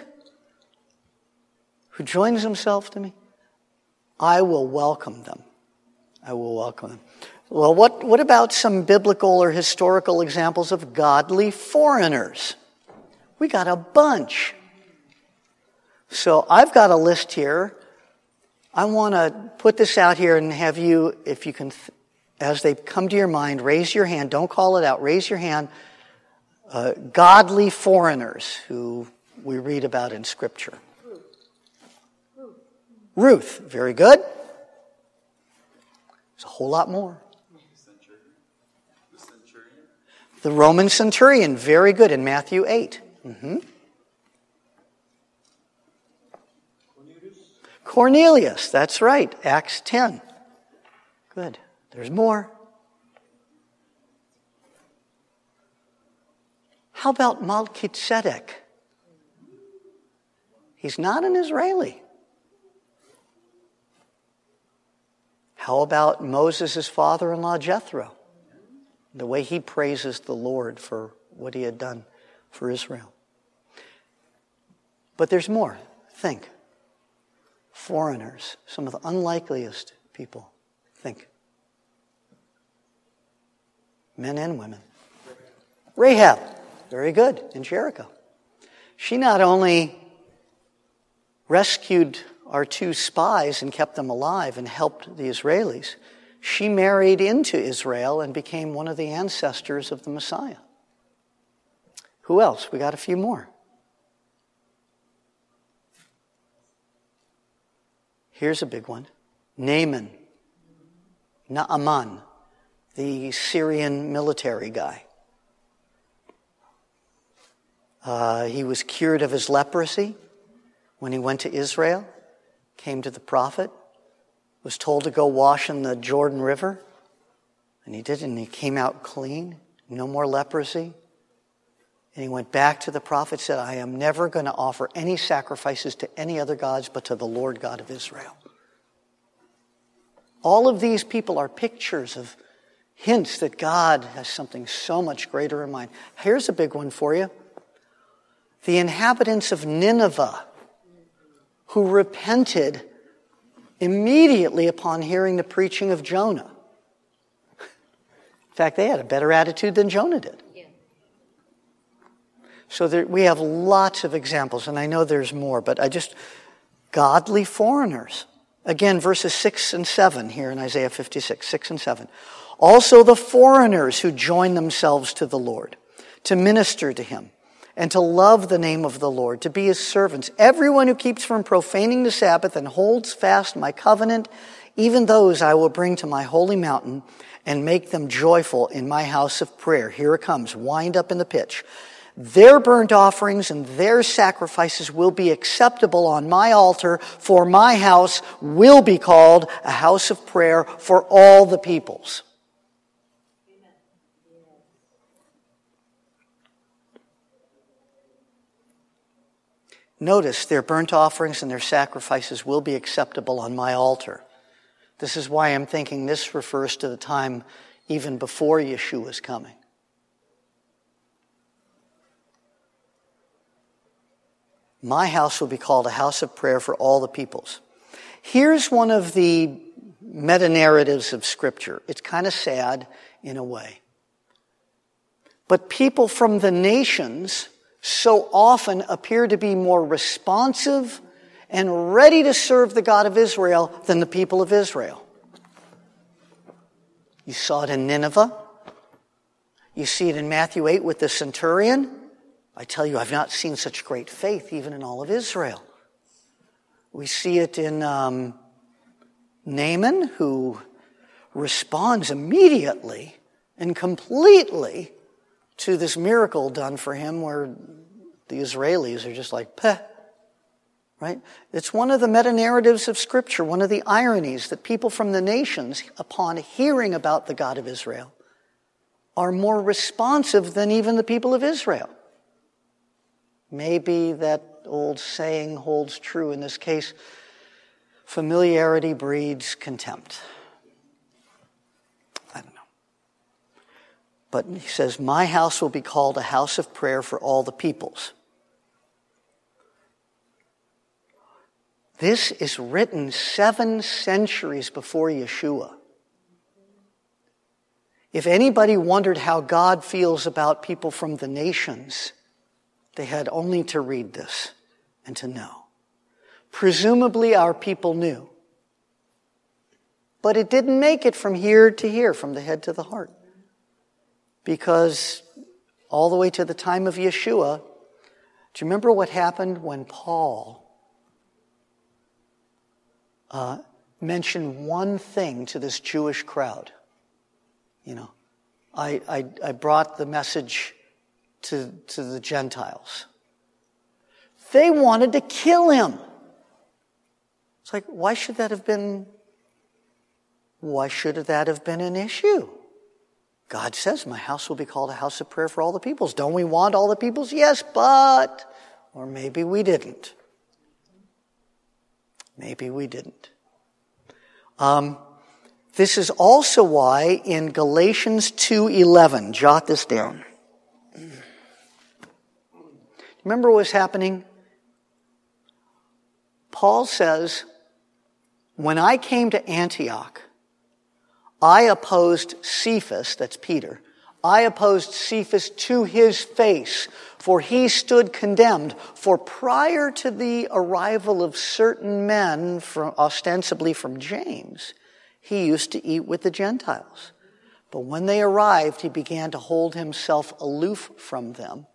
who joins himself to me, I will welcome them. I will welcome them. Well, what about some biblical or historical examples of godly foreigners? We got a bunch. So I've got a list here. I want to put this out here and have you, if you can, as they come to your mind, raise your hand. Don't call it out. Raise your hand. Godly foreigners who we read about in Scripture. Ruth, very good. There's a whole lot more. The Roman centurion, very good, in Matthew 8. Cornelius, that's right, Acts 10. Good. There's more. How about Melchizedek? He's not an Israeli. How about Moses' father-in-law, Jethro? The way he praises the Lord for what he had done for Israel. But there's more. Think. Foreigners, some of the unlikeliest people. Think. Men and women. Rahab, very good, in Jericho. She not only rescued our two spies and kept them alive and helped the Israelis, she married into Israel and became one of the ancestors of the Messiah. Who else? We got a few more. Here's a big one. Naaman, the Syrian military guy. He was cured of his leprosy when he went to Israel, came to the prophet, was told to go wash in the Jordan River, and he did, and he came out clean, no more leprosy. And he went back to the prophet, said, I am never going to offer any sacrifices to any other gods but to the Lord God of Israel. All of these people are pictures of hints that God has something so much greater in mind. Here's a big one for you. The inhabitants of Nineveh, who repented immediately upon hearing the preaching of Jonah. In fact, they had a better attitude than Jonah did. So we have lots of examples, and I know there's more, but godly foreigners. Again, verses 6 and 7 here in Isaiah 56, 6 and 7. Also the foreigners who join themselves to the Lord, to minister to him, and to love the name of the Lord, to be his servants. Everyone who keeps from profaning the Sabbath and holds fast my covenant, even those I will bring to my holy mountain and make them joyful in my house of prayer. Here it comes, wind up in the pitch. Their burnt offerings and their sacrifices will be acceptable on my altar, for my house will be called a house of prayer for all the peoples. Notice their burnt offerings and their sacrifices will be acceptable on my altar. This is why I'm thinking this refers to the time even before Yeshua's coming. My house will be called a house of prayer for all the peoples. Here's one of the meta-narratives of Scripture. It's kind of sad in a way. But people from the nations so often appear to be more responsive and ready to serve the God of Israel than the people of Israel. You saw it in Nineveh. You see it in Matthew 8 with the centurion. I tell you, I've not seen such great faith even in all of Israel. We see it in Naaman, who responds immediately and completely to this miracle done for him, where the Israelis are just like, peh, right? It's one of the meta-narratives of Scripture, one of the ironies that people from the nations, upon hearing about the God of Israel, are more responsive than even the people of Israel. Maybe that old saying holds true in this case. Familiarity breeds contempt. I don't know. But he says, my house will be called a house of prayer for all the peoples. This is written 7 centuries before Yeshua. If anybody wondered how God feels about people from the nations, they had only to read this and to know. Presumably our people knew. But it didn't make it from here to here, from the head to the heart. Because all the way to the time of Yeshua, do you remember what happened when Paul mentioned one thing to this Jewish crowd? You know, I brought the message to the Gentiles. They wanted to kill him. It's like, why should that have been an issue? God says, my house will be called a house of prayer for all the peoples. Don't we want all the peoples? Yes, but, or maybe we didn't. Maybe we didn't. This is also why in Galatians 2:11, jot this down. Remember what was happening? Paul says, when I came to Antioch, I opposed Cephas, that's Peter, I opposed Cephas to his face, for he stood condemned. For prior to the arrival of certain men, ostensibly from James, he used to eat with the Gentiles. But when they arrived, he began to hold himself aloof from them.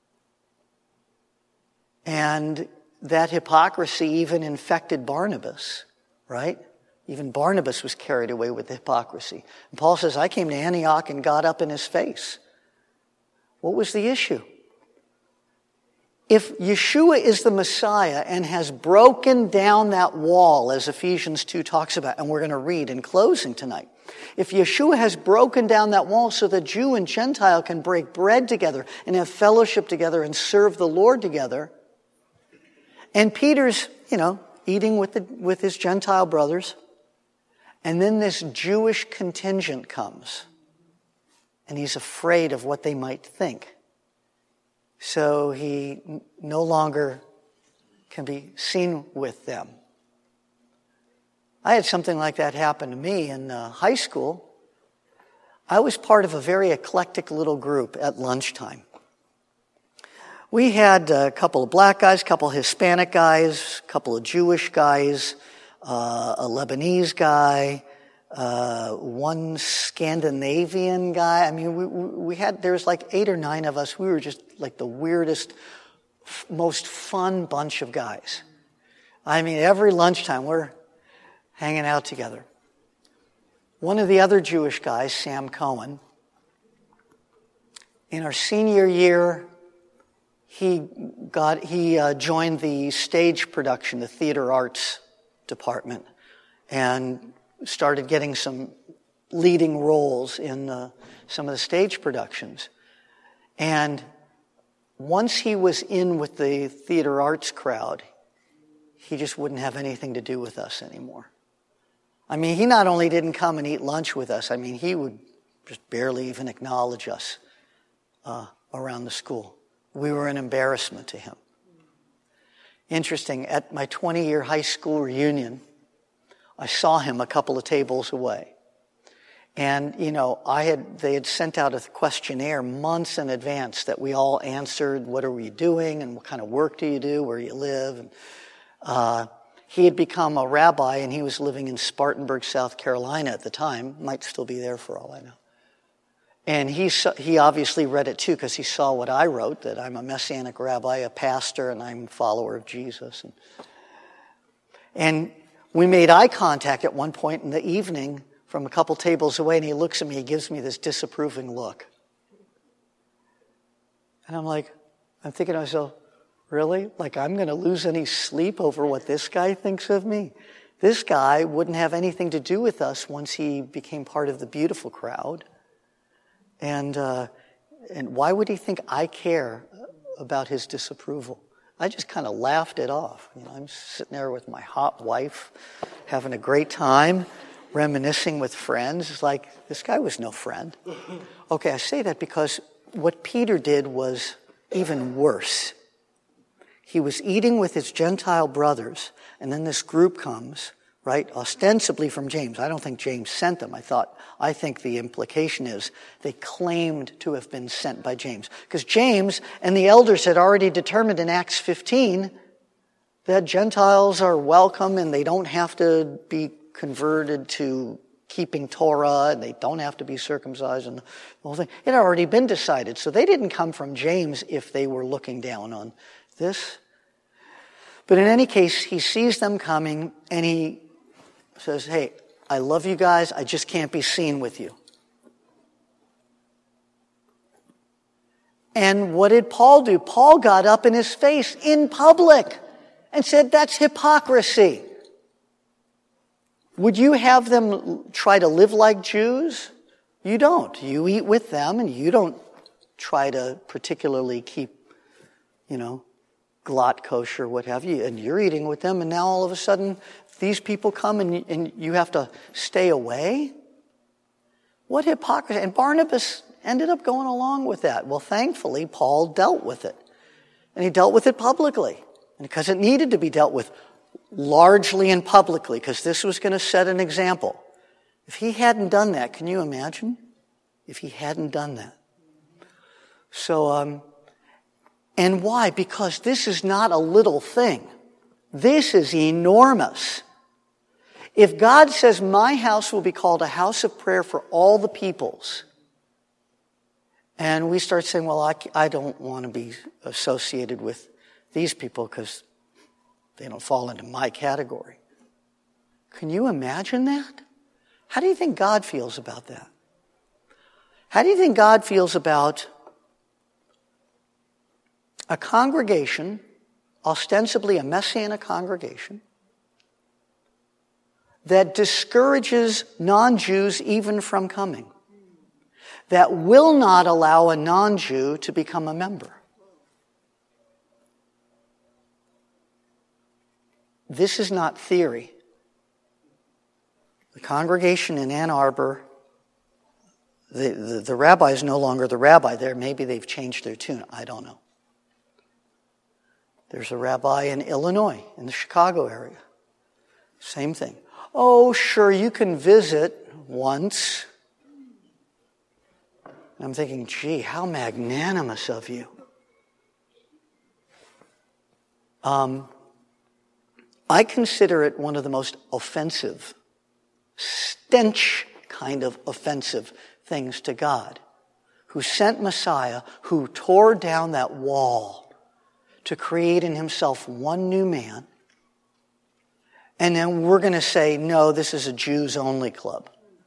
And that hypocrisy even infected Barnabas, right? Even Barnabas was carried away with the hypocrisy. And Paul says, I came to Antioch and got up in his face. What was the issue? If Yeshua is the Messiah and has broken down that wall, as Ephesians 2 talks about, and we're going to read in closing tonight, if Yeshua has broken down that wall so that Jew and Gentile can break bread together and have fellowship together and serve the Lord together, and Peter's, eating with his Gentile brothers, and then this Jewish contingent comes, and he's afraid of what they might think. So he no longer can be seen with them. I had something like that happen to me in high school. I was part of a very eclectic little group at lunchtime. We had a couple of black guys, a couple of Hispanic guys, a couple of Jewish guys, a Lebanese guy, one Scandinavian guy. I mean, there was like 8 or 9 of us. We were just like the weirdest, most fun bunch of guys. I mean, every lunchtime we're hanging out together. One of the other Jewish guys, Sam Cohen, in our senior year, he joined the stage production, the theater arts department, and started getting some leading roles in some of the stage productions. And once he was in with the theater arts crowd, he just wouldn't have anything to do with us anymore. I mean, he not only didn't come and eat lunch with us, I mean, he would just barely even acknowledge us around the school. We were an embarrassment to him. Interesting, at my 20-year high school reunion, I saw him a couple of tables away. And, they had sent out a questionnaire months in advance that we all answered, what are we doing, and what kind of work do you do, where you live. And, he had become a rabbi, and he was living in Spartanburg, South Carolina at the time. Might still be there for all I know. And he obviously read it too, because he saw what I wrote, that I'm a Messianic rabbi, a pastor, and I'm a follower of Jesus. And we made eye contact at one point in the evening from a couple tables away, and he looks at me, he gives me this disapproving look. And I'm thinking to myself, Really? Like I'm going to lose any sleep over what this guy thinks of me? This guy wouldn't have anything to do with us once he became part of the beautiful crowd. And why would he think I care about his disapproval? I just kind of laughed it off. I'm sitting there with my hot wife, having a great time, reminiscing with friends. It's like, this guy was no friend. Okay, I say that because what Peter did was even worse. He was eating with his Gentile brothers, and then this group comes, right, ostensibly from James. I don't think James sent them. I think the implication is they claimed to have been sent by James. Because James and the elders had already determined in Acts 15 that Gentiles are welcome and they don't have to be converted to keeping Torah and they don't have to be circumcised and the whole thing. It had already been decided. So they didn't come from James if they were looking down on this. But in any case, he sees them coming and he says, hey, I love you guys, I just can't be seen with you. And what did Paul do? Paul got up in his face in public and said, that's hypocrisy. Would you have them try to live like Jews? You don't. You eat with them and you don't try to particularly keep, glot kosher, what have you. And you're eating with them and now all of a sudden these people come and you have to stay away? What hypocrisy. And Barnabas ended up going along with that. Well, thankfully, Paul dealt with it. And he dealt with it publicly. And because it needed to be dealt with largely and publicly, because this was going to set an example. If he hadn't done that, can you imagine? If he hadn't done that. So, and why? Because this is not a little thing. This is enormous. If God says, my house will be called a house of prayer for all the peoples, and we start saying, well, I don't want to be associated with these people because they don't fall into my category. Can you imagine that? How do you think God feels about that? How do you think God feels about a congregation, ostensibly a Messianic congregation, that discourages non-Jews even from coming, that will not allow a non-Jew to become a member? This is not theory. The congregation in Ann Arbor, the rabbi is no longer the rabbi there. Maybe they've changed their tune. I don't know. There's a rabbi in Illinois, in the Chicago area. Same thing. Oh, sure, you can visit once. I'm thinking, gee, how magnanimous of you. I consider it one of the most offensive, stench kind of offensive things to God, who sent Messiah, who tore down that wall to create in himself one new man, and then we're going to say, no, this is a Jews-only club.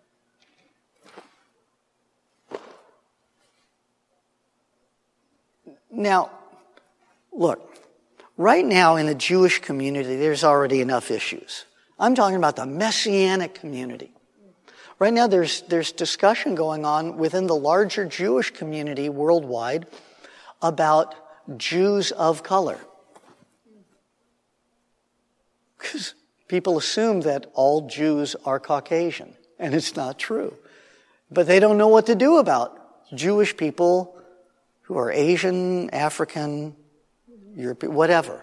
Now, look, right now in the Jewish community, there's already enough issues. I'm talking about the Messianic community. Right now, there's discussion going on within the larger Jewish community worldwide about Jews of color. Because people assume that all Jews are Caucasian, and it's not true. But they don't know what to do about Jewish people who are Asian, African, European, whatever.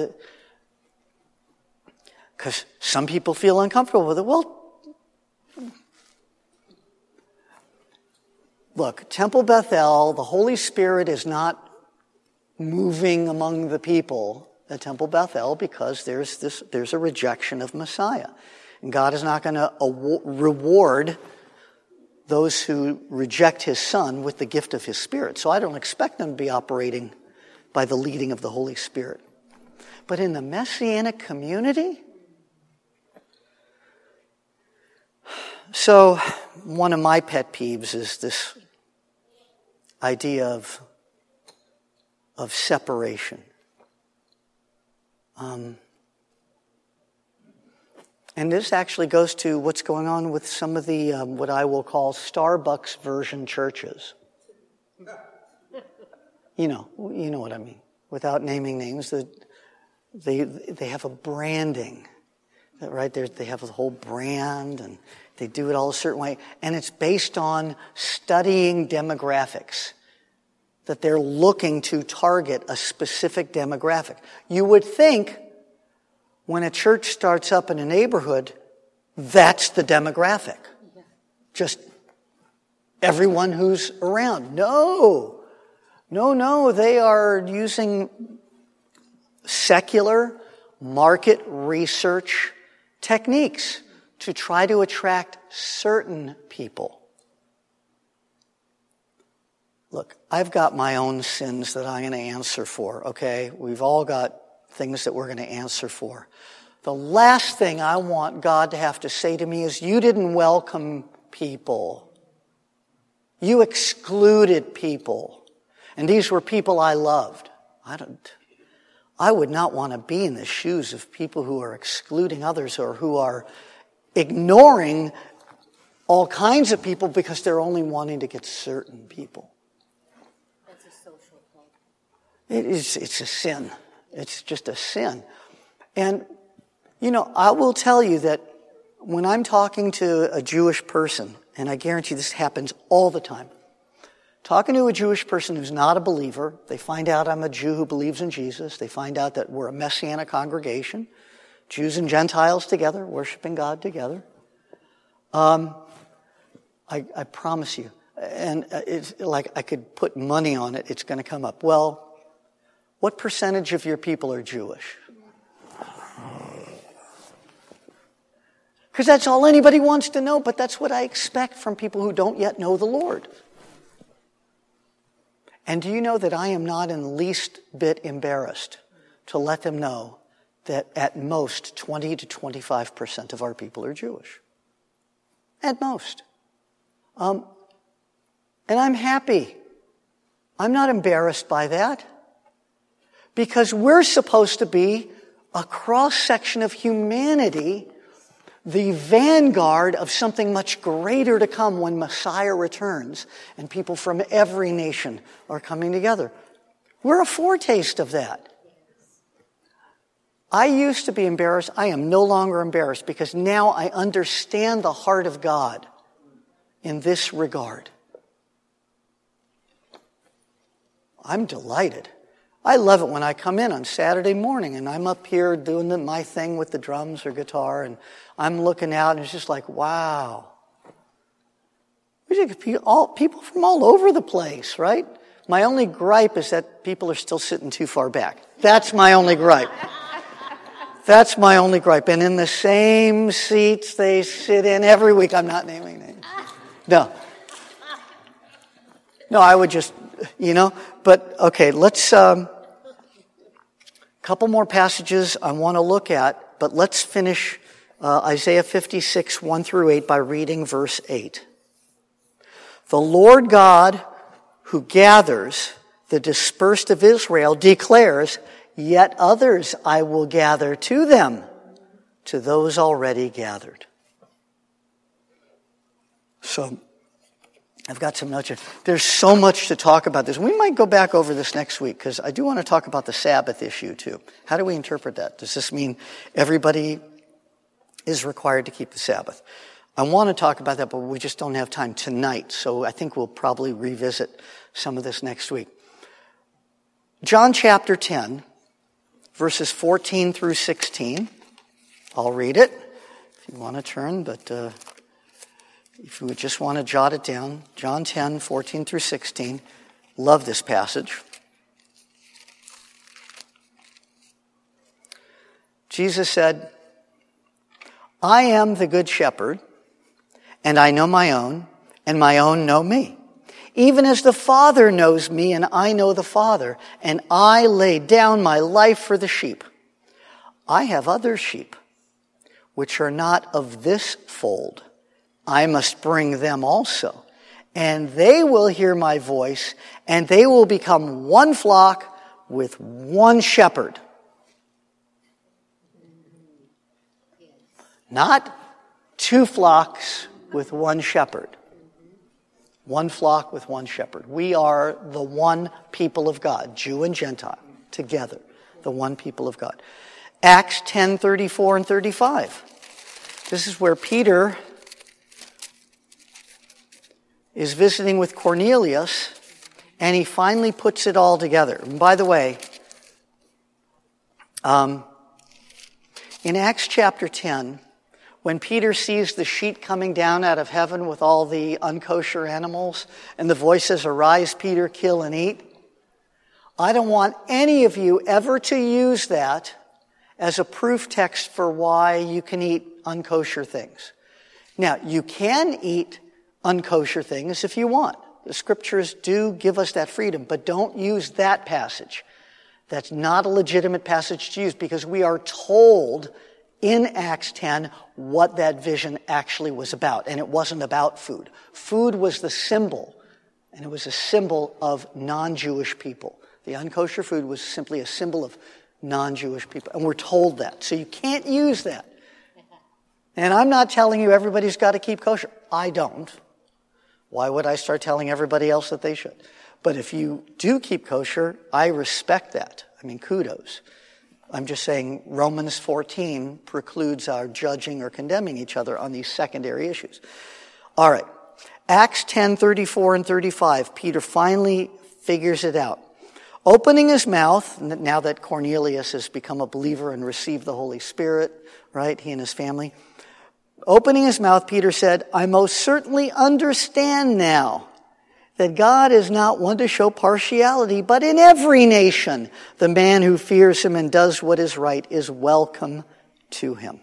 Because some people feel uncomfortable with it. Well, look, Temple Bethel, the Holy Spirit is not moving among the people at Temple Bethel because there's a rejection of Messiah. And God is not going to reward those who reject his Son with the gift of his Spirit. So I don't expect them to be operating by the leading of the Holy Spirit. But in the Messianic community, so one of my pet peeves is this idea of separation. And this actually goes to what's going on with some of the, what I will call Starbucks version churches. You know what I mean. Without naming names, they have a branding, right? They have a whole brand, and they do it all a certain way. And it's based on studying demographics, that they're looking to target a specific demographic. You would think when a church starts up in a neighborhood, that's the demographic. Just everyone who's around. No, they are using secular market research techniques to try to attract certain people. Look, I've got my own sins that I'm going to answer for, okay? We've all got things that we're going to answer for. The last thing I want God to have to say to me is, you didn't welcome people. You excluded people. And these were people I loved. I would not want to be in the shoes of people who are excluding others or who are ignoring all kinds of people because they're only wanting to get certain people. That's a social problem. It's a sin. It's just a sin. And, I will tell you that when I'm talking to a Jewish person, and I guarantee this happens all the time, talking to a Jewish person who's not a believer, they find out I'm a Jew who believes in Jesus, they find out that we're a Messianic congregation, Jews and Gentiles together, worshiping God together. I promise you, and it's like I could put money on it, it's going to come up. Well, what percentage of your people are Jewish? Because that's all anybody wants to know, but that's what I expect from people who don't yet know the Lord. And do you know that I am not in the least bit embarrassed to let them know that at most 20 to 25% of our people are Jewish? At most. And I'm happy. I'm not embarrassed by that. Because we're supposed to be a cross-section of humanity, the vanguard of something much greater to come when Messiah returns and people from every nation are coming together. We're a foretaste of that. I used to be embarrassed. I am no longer embarrassed because now I understand the heart of God in this regard. I'm delighted. I love it when I come in on Saturday morning and I'm up here doing my thing with the drums or guitar and I'm looking out and it's just like, wow. People from all over the place, right? My only gripe is that people are still sitting too far back. That's my only gripe. That's my only gripe. And in the same seats they sit in every week. I'm not naming names. No, I would just, but okay, let's, couple more passages I want to look at, but let's finish Isaiah 56, 1 through 8 by reading verse 8. The Lord God who gathers the dispersed of Israel declares, yet others I will gather to them, to those already gathered. So, I've got some notes here. There's so much to talk about this. We might go back over this next week because I do want to talk about the Sabbath issue too. How do we interpret that? Does this mean everybody is required to keep the Sabbath? I want to talk about that, but we just don't have time tonight. So I think we'll probably revisit some of this next week. John chapter 10, verses 14 through 16. I'll read it if you want to turn, but if you would just want to jot it down, John 10, 14 through 16. Love this passage. Jesus said, I am the good shepherd, and I know my own, and my own know me. Even as the Father knows me, and I know the Father, and I lay down my life for the sheep. I have other sheep, which are not of this fold. I must bring them also, and they will hear my voice, and they will become one flock with one shepherd. Not two flocks with one shepherd. One flock with one shepherd. We are the one people of God, Jew and Gentile, together. The one people of God. Acts 10:34 and 35. This is where Peter is visiting with Cornelius, and he finally puts it all together. And by the way, in Acts chapter 10, when Peter sees the sheet coming down out of heaven with all the unkosher animals, and the voice says, "Arise, Peter, kill and eat," I don't want any of you ever to use that as a proof text for why you can eat unkosher things. Now, you can eat unkosher things if you want. The scriptures do give us that freedom, but don't use that passage. That's not a legitimate passage to use because we are told in Acts 10 what that vision actually was about, and it wasn't about food. Food was the symbol, and it was a symbol of non-Jewish people. The unkosher food was simply a symbol of non-Jewish people, and we're told that. So you can't use that. And I'm not telling you everybody's got to keep kosher. I don't. Why would I start telling everybody else that they should? But if you do keep kosher, I respect that. I mean, kudos. I'm just saying Romans 14 precludes our judging or condemning each other on these secondary issues. All right. Acts 10:34 and 35. Peter finally figures it out. Opening his mouth, now that Cornelius has become a believer and received the Holy Spirit, right, he and his family. Opening his mouth, Peter said, "I most certainly understand now that God is not one to show partiality, but in every nation, the man who fears him and does what is right is welcome to him."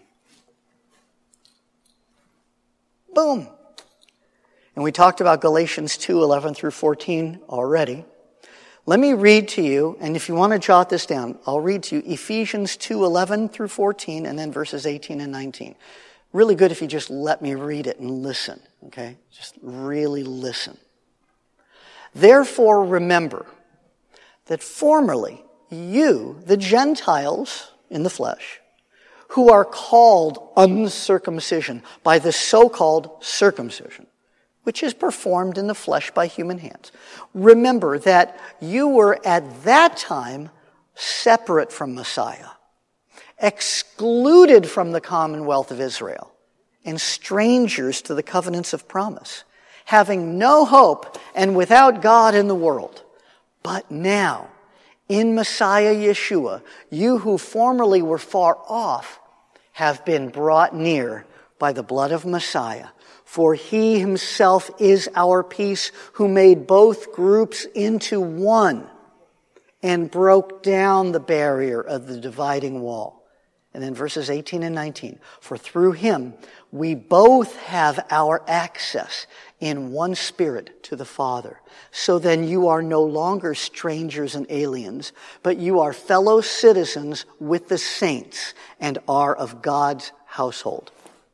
Boom. And we talked about Galatians 2:11 through 14 already. Let me read to you, and if you want to jot this down, I'll read to you Ephesians 2:11 through 14, and then verses 18 and 19. Really good if you just let me read it and listen, okay? Just really listen. "Therefore remember that formerly you, the Gentiles in the flesh, who are called uncircumcision by the so-called circumcision, which is performed in the flesh by human hands. Remember that you were at that time separate from Messiah, excluded from the commonwealth of Israel, and strangers to the covenants of promise, having no hope and without God in the world. But now, in Messiah Yeshua, you who formerly were far off have been brought near by the blood of Messiah. For he himself is our peace, who made both groups into one and broke down the barrier of the dividing wall." And then verses 18 and 19. "For through him we both have our access in one spirit to the Father. So then you are no longer strangers and aliens, but you are fellow citizens with the saints and are of God's household."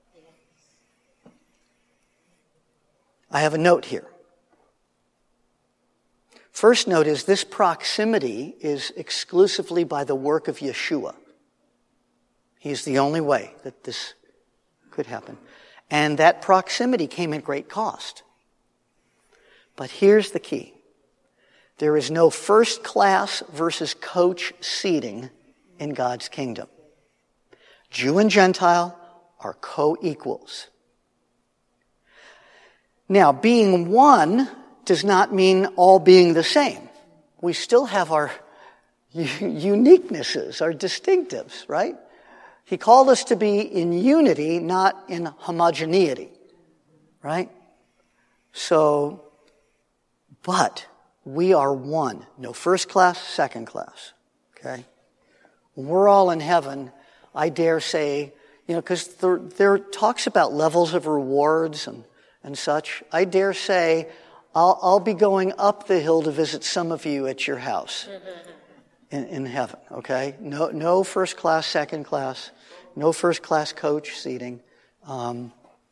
I have a note here. First note is this proximity is exclusively by the work of Yeshua. He's the only way that this could happen. And that proximity came at great cost. But here's the key. There is no first class versus coach seating in God's kingdom. Jew and Gentile are co-equals. Now, being one does not mean all being the same. We still have our uniquenesses, our distinctives, right? He called us to be in unity, not in homogeneity, right? So, but we are one. No first class, second class, okay? When we're all in heaven, I dare say, because there talks about levels of rewards and such. I dare say I'll be going up the hill to visit some of you at your house in heaven, okay? No first class, second class, no first class coach seating. And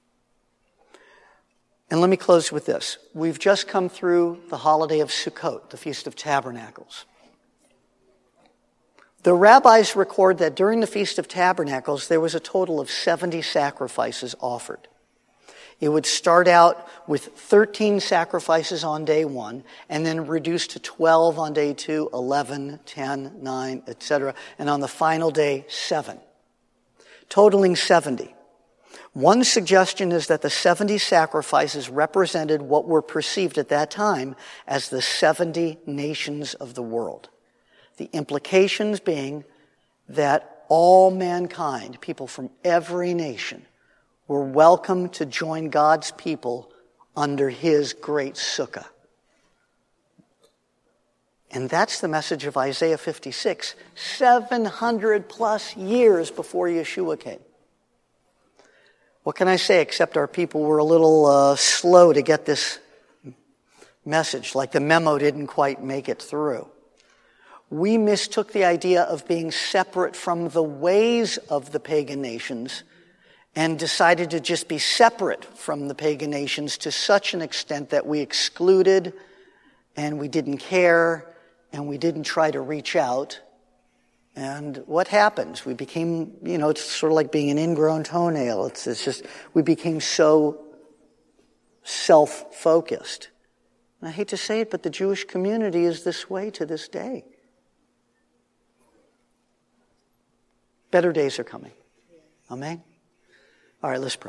let me close with this. We've just come through the holiday of Sukkot, the Feast of Tabernacles. The rabbis record that during the Feast of Tabernacles, there was a total of 70 sacrifices offered. It would start out with 13 sacrifices on day 1, and then reduce to 12 on day 2, 11, 10, 9, etc. And on the final day, 7. Totaling 70. One suggestion is that the 70 sacrifices represented what were perceived at that time as the 70 nations of the world. The implications being that all mankind, people from every nation, were welcome to join God's people under His great sukkah. And that's the message of Isaiah 56, 700 plus years before Yeshua came. What can I say except our people were a little slow to get this message, like the memo didn't quite make it through. We mistook the idea of being separate from the ways of the pagan nations and decided to just be separate from the pagan nations to such an extent that we excluded and we didn't care and we didn't try to reach out. And what happens? We became, it's sort of like being an ingrown toenail. It's just, we became so self-focused. And I hate to say it, but the Jewish community is this way to this day. Better days are coming. Amen? All right, let's pray.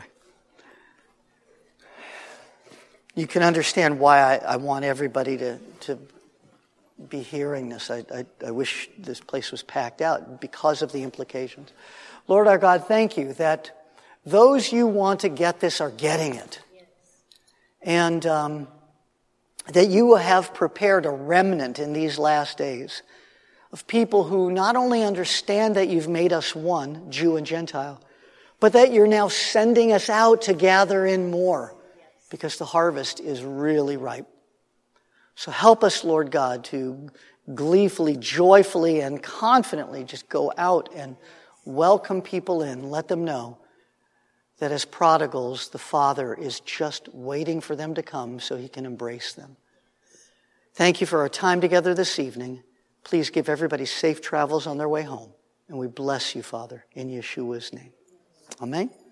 You can understand why I want everybody to be hearing this. I wish this place was packed out because of the implications. Lord our God, thank you that those you want to get this are getting it. Yes. And that you have prepared a remnant in these last days of people who not only understand that you've made us one, Jew and Gentile, but that you're now sending us out to gather in more because the harvest is really ripe. So help us, Lord God, to gleefully, joyfully, and confidently just go out and welcome people in. Let them know that as prodigals, the Father is just waiting for them to come so He can embrace them. Thank you for our time together this evening. Please give everybody safe travels on their way home. And we bless you, Father, in Yeshua's name. Amen.